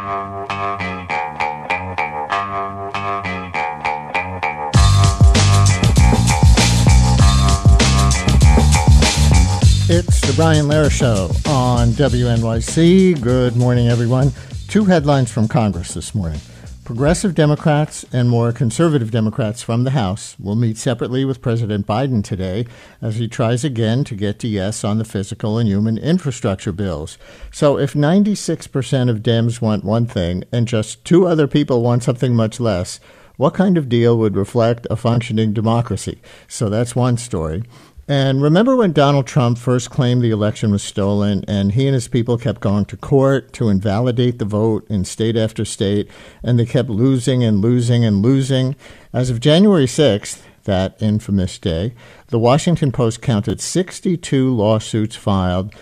It's the Brian Lehrer Show on WNYC. Good morning, everyone. Two headlines from Congress this morning. Progressive Democrats and more conservative Democrats from the House will meet separately with President Biden today as he tries again to get to yes on the physical and human infrastructure bills. So if 96% of Dems want one thing and just two other people want something much less, what kind of deal would reflect a functioning democracy? So that's one story. And remember when Donald Trump first claimed the election was stolen and he and his people kept going to court to invalidate the vote in state after state, and they kept losing and losing and losing? As of January 6th, that infamous day, the Washington Post counted 62 lawsuits filed,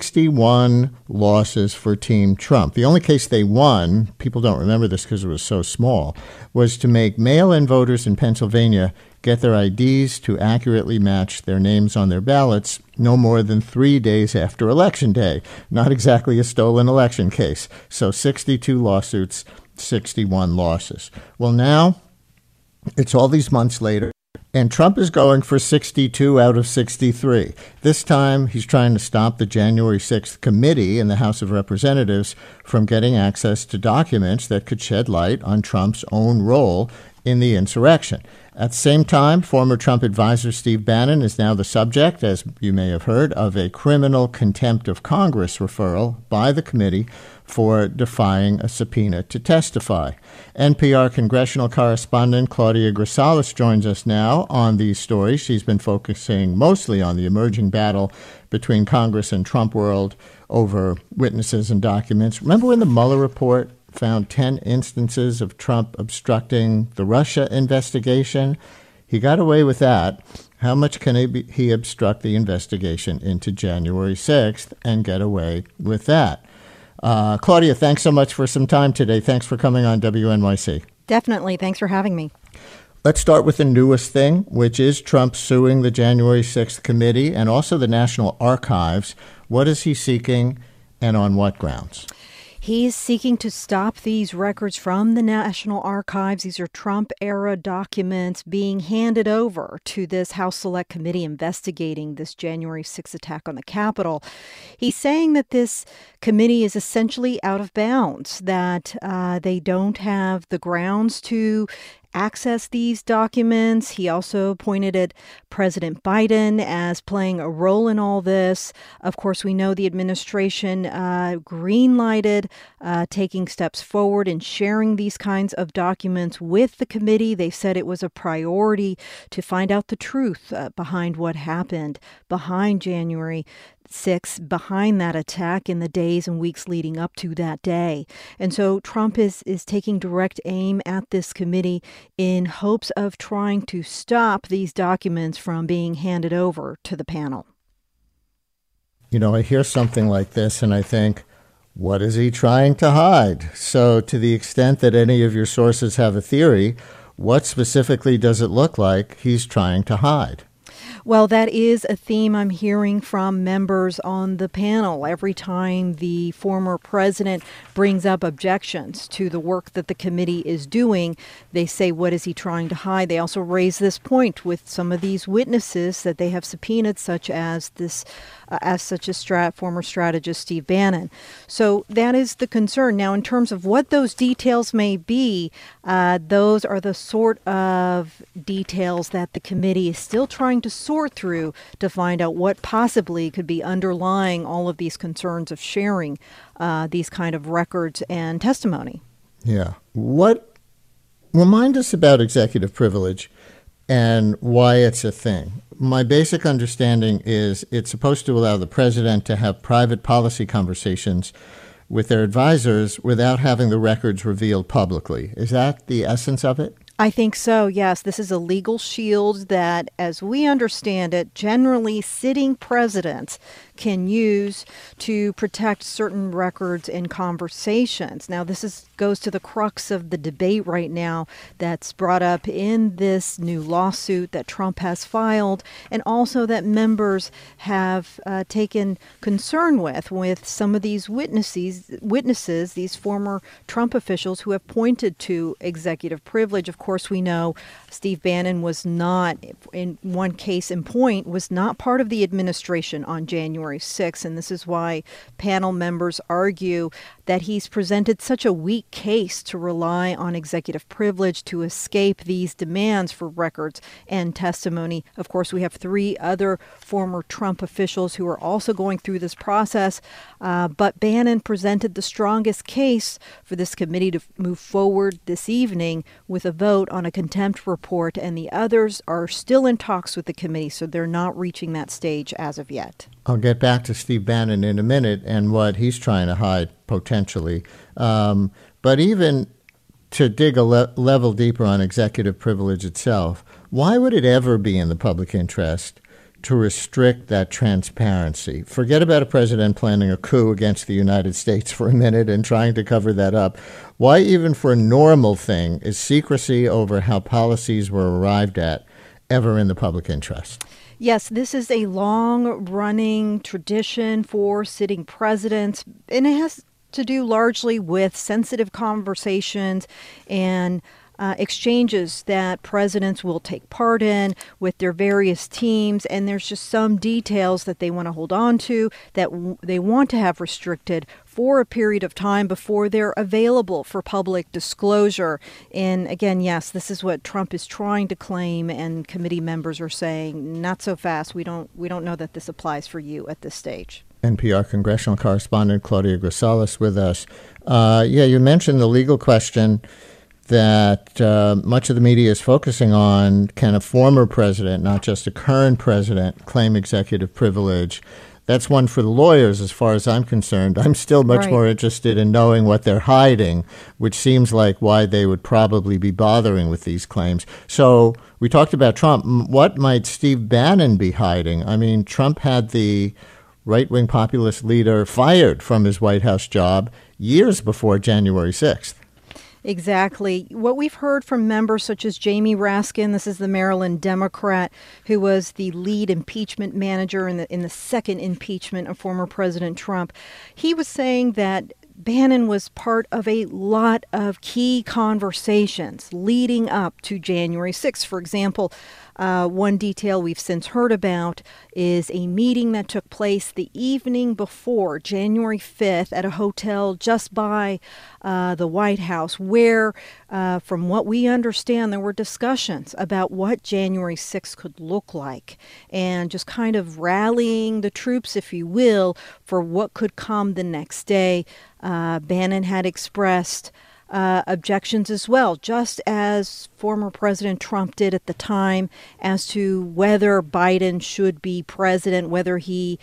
61 losses for Team Trump. The only case they won, people don't remember this because it was so small, was to make mail-in voters in Pennsylvania get their IDs to accurately match their names on their ballots no more than 3 days after Election Day. Not exactly a stolen election case. So 62 lawsuits, 61 losses. Well, now it's all these months later, and Trump is going for 62 out of 63. This time, he's trying to stop the January 6th committee in the House of Representatives from getting access to documents that could shed light on Trump's own role in the insurrection. At the same time, former Trump advisor Steve Bannon is now the subject, as you may have heard, of a criminal contempt of Congress referral by the committee for defying a subpoena to testify. NPR congressional correspondent Claudia Grisales joins us now on these stories. She's been focusing mostly on the emerging battle between Congress and Trump world over witnesses and documents. Remember when the Mueller report found 10 instances of Trump obstructing the Russia investigation? He got away with that. How much can he obstruct the investigation into January 6th and get away with that? Claudia, thanks so much for some time today. Thanks for coming on WNYC. Definitely. Thanks for having me. Let's start with the newest thing, which is Trump suing the January 6th committee and also the National Archives. What is he seeking and on what grounds? He's seeking to stop these records from the National Archives. These are Trump-era documents being handed over to this House Select Committee investigating this January 6th attack on the Capitol. He's saying that this committee is essentially out of bounds, that they don't have the grounds to access these documents. He also pointed at President Biden as playing a role in all this. Of course, we know the administration green-lighted taking steps forward and sharing these kinds of documents with the committee. They said it was a priority to find out the truth behind what happened behind January 6th, behind that attack in the days and weeks leading up to that day. And so Trump is taking direct aim at this committee in hopes of trying to stop these documents from being handed over to the panel. You know, I hear something like this and I think, what is he trying to hide? So to the extent that any of your sources have a theory, what specifically does it look like he's trying to hide? Well, that is a theme I'm hearing from members on the panel. Every time the former president brings up objections to the work that the committee is doing, they say, what is he trying to hide? They also raise this point with some of these witnesses that they have subpoenaed, such as former strategist Steve Bannon. So that is the concern. Now, in terms of what those details may be, those are the sort of details that the committee is still trying to sort through to find out what possibly could be underlying all of these concerns of sharing these kind of records and testimony. Yeah. Remind us about executive privilege and why it's a thing. My basic understanding is it's supposed to allow the president to have private policy conversations with their advisors without having the records revealed publicly. Is that the essence of it? I think so, yes. This is a legal shield that, as we understand it, generally sitting presidents can use to protect certain records and conversations. Now, this goes to the crux of the debate right now that's brought up in this new lawsuit that Trump has filed, and also that members have taken concern with some of these witnesses, these former Trump officials who have pointed to executive privilege. Of course, we know Steve Bannon was not, in one case in point, was not part of the administration on January 6th, and this is why panel members argue that he's presented such a weak case to rely on executive privilege to escape these demands for records and testimony. Of course, we have 3 other former Trump officials who are also going through this process, but Bannon presented the strongest case for this committee to move forward this evening with a vote on a contempt report, and the others are still in talks with the committee, so they're not reaching that stage as of yet. I'll get back to Steve Bannon in a minute and what he's trying to hide potentially. But even to dig a level deeper on executive privilege itself, why would it ever be in the public interest to restrict that transparency? Forget about a president planning a coup against the United States for a minute and trying to cover that up. Why, even for a normal thing, is secrecy over how policies were arrived at ever in the public interest? Yes, this is a long-running tradition for sitting presidents, and it has to do largely with sensitive conversations and exchanges that presidents will take part in with their various teams, and there's just some details that they want to hold on to that they want to have restricted for a period of time before they're available for public disclosure. And again, yes, this is what Trump is trying to claim, and committee members are saying, not so fast. We don't know that this applies for you at this stage. NPR congressional correspondent Claudia Grisales with us. You mentioned the legal question that much of the media is focusing on. Can a former president, not just a current president, claim executive privilege? That's one for the lawyers, as far as I'm concerned. I'm still much more interested in knowing what they're hiding, which seems like why they would probably be bothering with these claims. So we talked about Trump. What might Steve Bannon be hiding? I mean, Trump had the right-wing populist leader fired from his White House job years before January 6th. Exactly. What we've heard from members such as Jamie Raskin, this is the Maryland Democrat, who was the lead impeachment manager in the second impeachment of former President Trump, he was saying that Bannon was part of a lot of key conversations leading up to January 6th. For example, one detail we've since heard about is a meeting that took place the evening before January 5th at a hotel just by the White House, where, from what we understand, there were discussions about what January 6th could look like and just kind of rallying the troops, if you will, for what could come the next day. Bannon had expressed objections as well, just as former President Trump did at the time, as to whether Biden should be president, whether he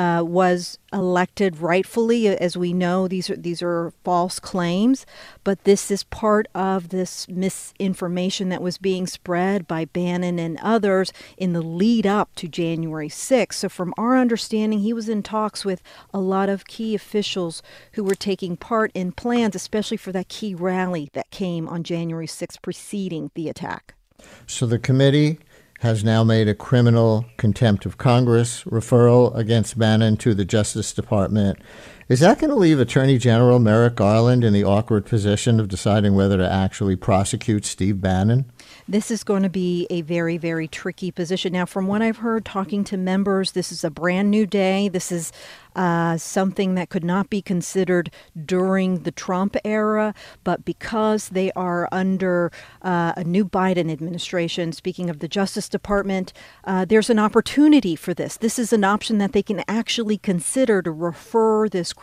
was elected rightfully. As we know, these are false claims, but this is part of this misinformation that was being spread by Bannon and others in the lead up to January 6th. So from our understanding, he was in talks with a lot of key officials who were taking part in plans, especially for that key rally that came on January 6th preceding the attack. So the committee has now made a criminal contempt of Congress referral against Bannon to the Justice Department. Is that going to leave Attorney General Merrick Garland in the awkward position of deciding whether to actually prosecute Steve Bannon? This is going to be a very, very tricky position. Now, from what I've heard talking to members, this is a brand new day. This is something that could not be considered during the Trump era, but because they are under a new Biden administration, speaking of the Justice Department, there's an opportunity for this. This is an option that they can actually consider to refer this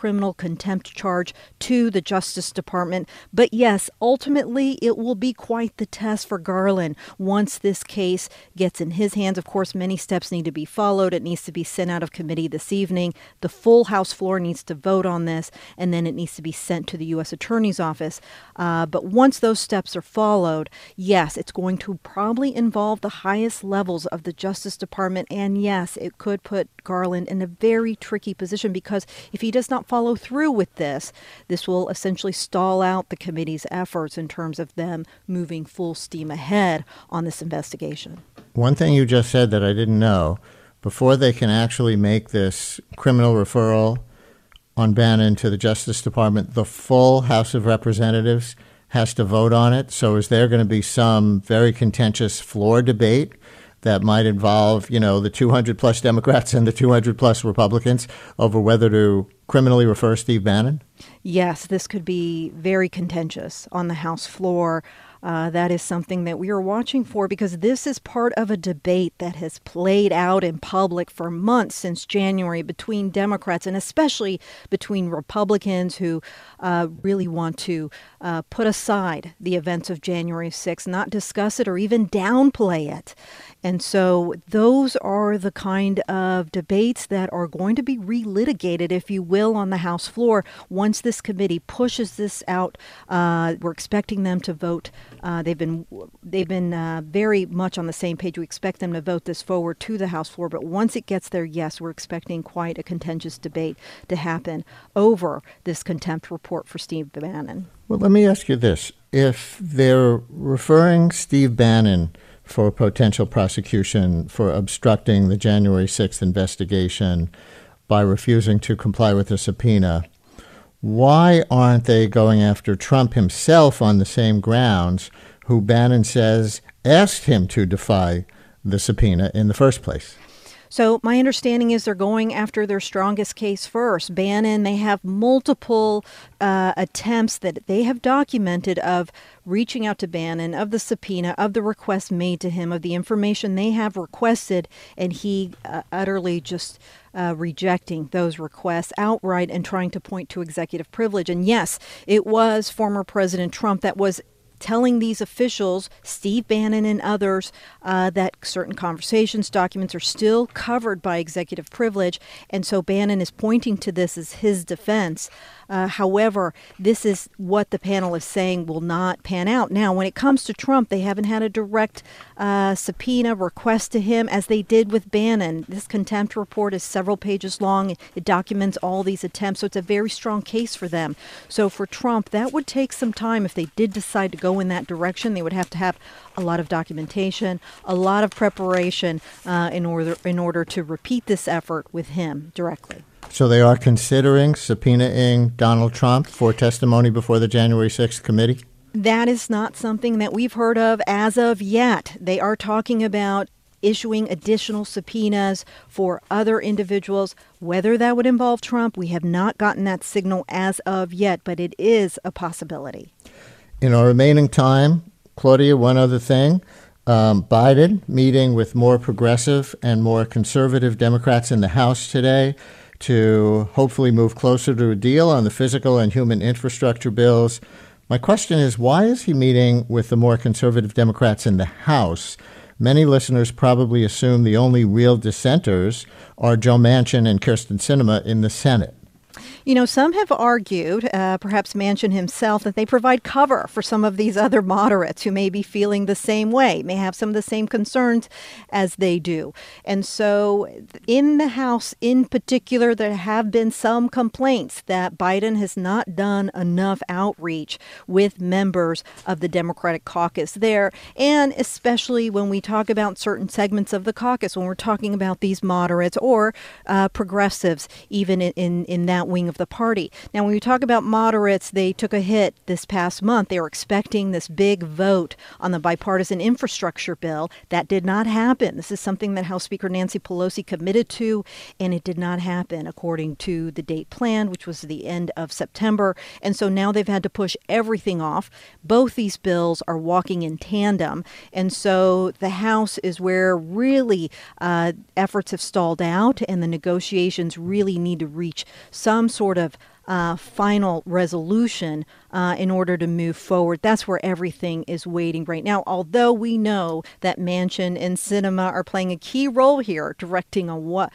criminal contempt charge to the Justice Department. But yes, ultimately, it will be quite the test for Garland once this case gets in his hands. Of course, many steps need to be followed. It needs to be sent out of committee this evening. The full House floor needs to vote on this, and then it needs to be sent to the U.S. Attorney's Office. But once those steps are followed, yes, it's going to probably involve the highest levels of the Justice Department. And yes, it could put Garland in a very tricky position, because if he does not follow through with this will essentially stall out the committee's efforts in terms of them moving full steam ahead on this investigation. One thing you just said that I didn't know, before they can actually make this criminal referral on Bannon to the Justice Department, the full House of Representatives has to vote on it. So is there going to be some very contentious floor debate that might involve, the 200 plus Democrats and the 200 plus Republicans over whether to criminally refer Steve Bannon? Yes, this could be very contentious on the House floor. That is something that we are watching for, because this is part of a debate that has played out in public for months since January between Democrats and especially between Republicans who really want to put aside the events of January 6th, not discuss it or even downplay it. And so those are the kind of debates that are going to be relitigated, if you will, on the House floor once this committee pushes this out. We're expecting them to vote. They've been very much on the same page. We expect them to vote this forward to the House floor. But once it gets there, yes, we're expecting quite a contentious debate to happen over this contempt report for Steve Bannon. Well, let me ask you this. If they're referring Steve Bannon for potential prosecution for obstructing the January 6th investigation by refusing to comply with a subpoena, why aren't they going after Trump himself on the same grounds, who Bannon says asked him to defy the subpoena in the first place? So my understanding is they're going after their strongest case first. Bannon, they have multiple attempts that they have documented of reaching out to Bannon, of the subpoena, of the requests made to him, of the information they have requested, and he utterly just rejecting those requests outright and trying to point to executive privilege. And yes, it was former President Trump that was telling these officials, Steve Bannon and others, that certain conversations, documents are still covered by executive privilege. And so Bannon is pointing to this as his defense. However, this is what the panel is saying will not pan out. Now, when it comes to Trump, they haven't had a direct subpoena request to him as they did with Bannon. This contempt report is several pages long. It documents all these attempts. So it's a very strong case for them. So for Trump, that would take some time. If they did decide to go in that direction, they would have to have a lot of documentation, a lot of preparation in order to repeat this effort with him directly. So they are considering subpoenaing Donald Trump for testimony before the January 6th committee? That is not something that we've heard of as of yet. They are talking about issuing additional subpoenas for other individuals. Whether that would involve Trump, we have not gotten that signal as of yet, but it is a possibility. In our remaining time, Claudia, one other thing. Biden meeting with more progressive and more conservative Democrats in the House today to hopefully move closer to a deal on the physical and human infrastructure bills. My question is, why is he meeting with the more conservative Democrats in the House? Many listeners probably assume the only real dissenters are Joe Manchin and Kyrsten Sinema in the Senate. You know, some have argued, perhaps Manchin himself, that they provide cover for some of these other moderates who may be feeling the same way, may have some of the same concerns as they do. And so in the House in particular, there have been some complaints that Biden has not done enough outreach with members of the Democratic caucus there. And especially when we talk about certain segments of the caucus, when we're talking about these moderates or progressives, even in that wing of the party. Now, when we talk about moderates, they took a hit this past month. They were expecting this big vote on the bipartisan infrastructure bill. That did not happen. This is something that House Speaker Nancy Pelosi committed to, and it did not happen according to the date planned, which was the end of September. And so now they've had to push everything off. Both these bills are walking in tandem. And so the House is where really efforts have stalled out, and the negotiations really need to reach some sort of final resolution in order to move forward. That's where everything is waiting right now, although we know that Manchin and Sinema are playing a key role here, directing what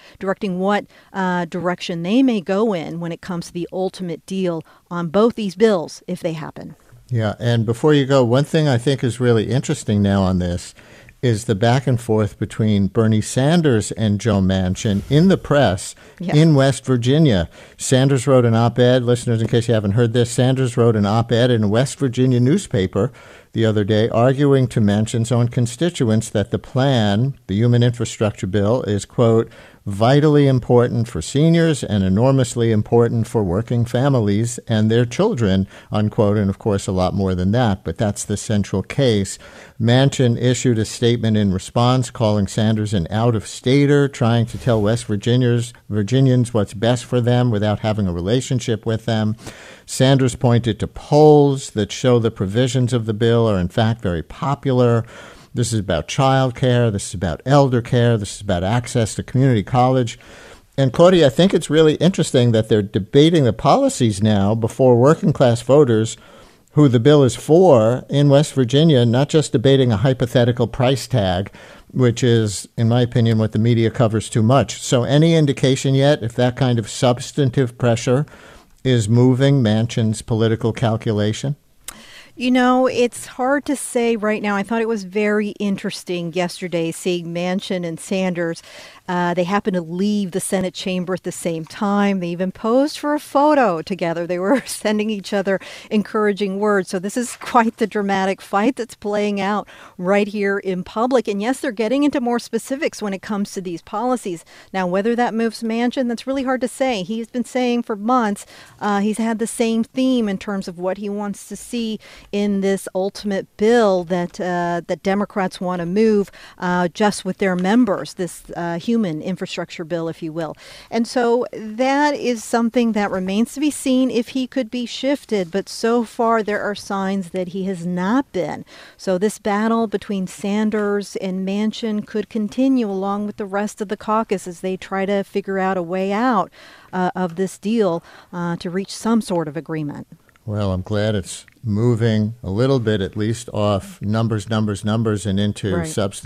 direction they may go in when it comes to the ultimate deal on both these bills, if they happen. Yeah, and before you go, one thing I think is really interesting now on this is the back and forth between Bernie Sanders and Joe Manchin in the press in West Virginia. Sanders wrote an op-ed. Listeners, in case you haven't heard this, Sanders wrote an op-ed in a West Virginia newspaper the other day arguing to Manchin's own constituents that the plan, the Human Infrastructure Bill, is, quote, vitally important for seniors and enormously important for working families and their children, unquote, and of course a lot more than that, but that's the central case. Manchin issued a statement in response calling Sanders an out-of-stater, trying to tell West Virginians what's best for them without having a relationship with them. Sanders pointed to polls that show the provisions of the bill are in fact very popular. This is about child care. This is about elder care. This is about access to community college. And, Claudia, I think it's really interesting that they're debating the policies now before working class voters who the bill is for in West Virginia, not just debating a hypothetical price tag, which is, in my opinion, what the media covers too much. So any indication yet if that kind of substantive pressure is moving Manchin's political calculation? You know, it's hard to say right now. I thought it was very interesting yesterday seeing Manchin and Sanders. They happened to leave the Senate chamber at the same time. They even posed for a photo together. They were sending each other encouraging words. So this is quite the dramatic fight that's playing out right here in public. And yes, they're getting into more specifics when it comes to these policies. Now, whether that moves Manchin, that's really hard to say. He's been saying for months he's had the same theme in terms of what he wants to see in this ultimate bill that Democrats want to move just with their members, this human infrastructure bill, if you will. And so that is something that remains to be seen if he could be shifted. But so far, there are signs that he has not been. So this battle between Sanders and Manchin could continue along with the rest of the caucus as they try to figure out a way out of this deal to reach some sort of agreement. Well, I'm glad it's moving a little bit, at least, off numbers, and into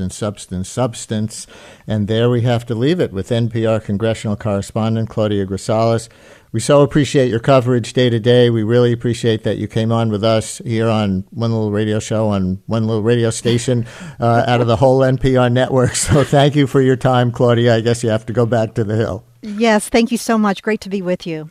substance. And there we have to leave it with NPR congressional correspondent Claudia Grisales. We so appreciate your coverage day to day. We really appreciate that you came on with us here on one little radio show on one little radio station out of the whole NPR network. So thank you for your time, Claudia. I guess you have to go back to the Hill. Yes, thank you so much. Great to be with you.